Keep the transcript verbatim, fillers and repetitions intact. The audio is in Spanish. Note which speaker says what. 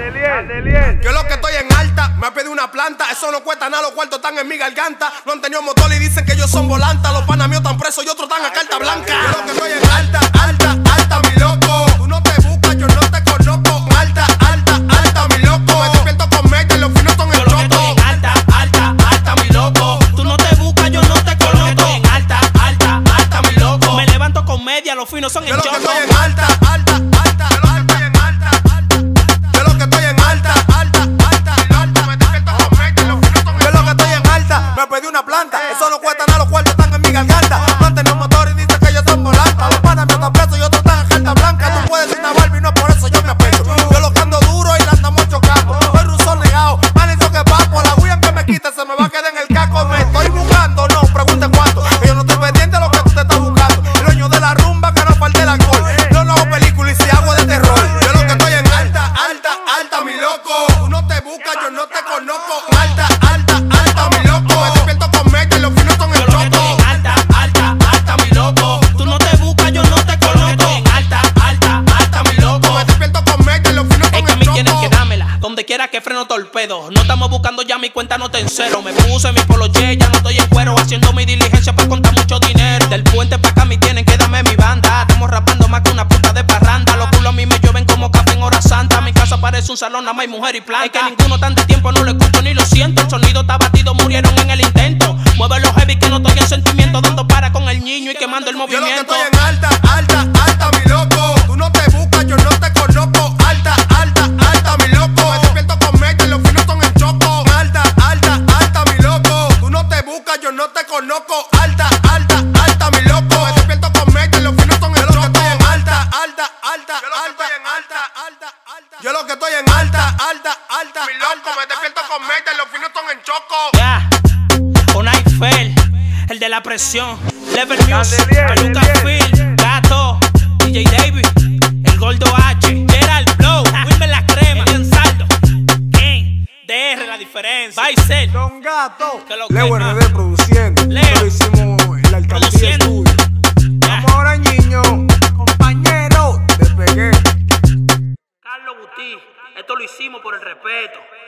Speaker 1: Andeliel. Yo lo que estoy en alta, me ha pedido una planta. Eso no cuesta nada, los cuartos están en mi garganta. No han tenido motor y dicen que ellos son volantas. Los panas míos están presos y otros están a carta blanca. Yo lo que estoy en alta, alta, alta, mi loco. Tú no te buscas, yo no te conozco. Alta, alta, alta, mi loco. Me despierto con meta y los finos son el choto.
Speaker 2: Yo lo que estoy en alta, alta, alta, mi loco. Tú no te buscas, yo no te conozco. Yo lo que estoy en alta, alta, alta, mi loco. Me levanto con media, los finos son el choto.
Speaker 1: Yo lo que estoy en alta, alta, alta. Yo lo que estoy en alta, alta, alta, alta. Me despierto con meta y los finos son el choto. Yo lo que estoy en alta, me pedí una planta. Eso no cuesta nada, los cuartos están en mi garganta. No han tenido motor y dicen que ellos son volantas. Los panas míos están presos y otros están a carta blanca. Tú puedes decir una Barbie, no por eso yo me apecho. Yo lo que ando duro y la andamos chocando. Soy ruso negado, manito que papo. La huilla que me quite se me va a quedar en el casco. Me estoy buscando, no pregunten cuánto. Que yo no estoy pendiente de lo que tú te estás buscando. El dueño de la rumba que no falte el alcohol. Yo no hago películas y si hago de terror. Yo lo que estoy en alta, alta, alta, mi loco. Tú no te buscas, yo no te conozco. Alta, alta, alta, mi loco. Me despierto con meta y los finos son el
Speaker 2: Yo lo que estoy
Speaker 1: choto.
Speaker 2: en alta, alta, alta, mi loco. Tú no te buscas, yo no te conozco. Yo lo que estoy en alta, alta, alta, mi loco.
Speaker 1: Me despierto con meta y los finos
Speaker 2: Es
Speaker 1: son
Speaker 2: que a
Speaker 1: el
Speaker 2: mí tienes que
Speaker 1: choto.
Speaker 2: dármela, donde quiera que freno torpedo. No estamos buscando ya, mi cuenta no te encero. Me puse mi poloche, ya no estoy en cuero. Haciendo mi diligencia para contar mucho dinero. Del puente pa' acá, mi tienen que darme mi banda. Estamos rapando más que una puta de parranda. Los culos a mí me llueven como café en hora santa. Mi casa parece un salón, nada más hay mujer y planta. Es que ninguno tanto tiempo no lo escucho ni lo siento. El sonido está batido, murieron en el intento. Mueve los heavy que no estoy en sentimiento. Dando para con el niño y quemando el
Speaker 1: Yo lo que
Speaker 2: movimiento.
Speaker 1: estoy en alta, alta, alta, mi loco. Tú no te buscas, yo no te conozco. Alta, alta, alta, mi loco. Me despierto con meta y los finos son el choco. Alta, alta, alta, mi loco. Tú no te buscas, yo no te conozco. Alta, alta, alta, mi loco. Me despierto con meta y los finos son el choco. Yo lo que estoy en alta, alta, alta, alta, alta, alta, alta. Yo lo que estoy en alta, alta, alta, mi loco. Me despierto con meta y los finos son el choco.
Speaker 2: Ya, con Eiffel, el de la presión. Level Music, Peluca Phil, Gato, D J David, el Gordo H, Gerald Blow, Wilmer La Crema, Elian Saldo, Ken, D R la diferencia, Baisel,
Speaker 3: Don Gato,
Speaker 2: que lo que
Speaker 3: Leo
Speaker 2: más.
Speaker 3: R D produciendo.
Speaker 2: Leo.
Speaker 3: Lo hicimos en la alcaldía
Speaker 2: Produciendo.
Speaker 3: estudio.
Speaker 2: Ya.
Speaker 3: Vamos ahora, niño, compañero, te pegué.
Speaker 2: Carlos Buti, esto lo hicimos por el respeto.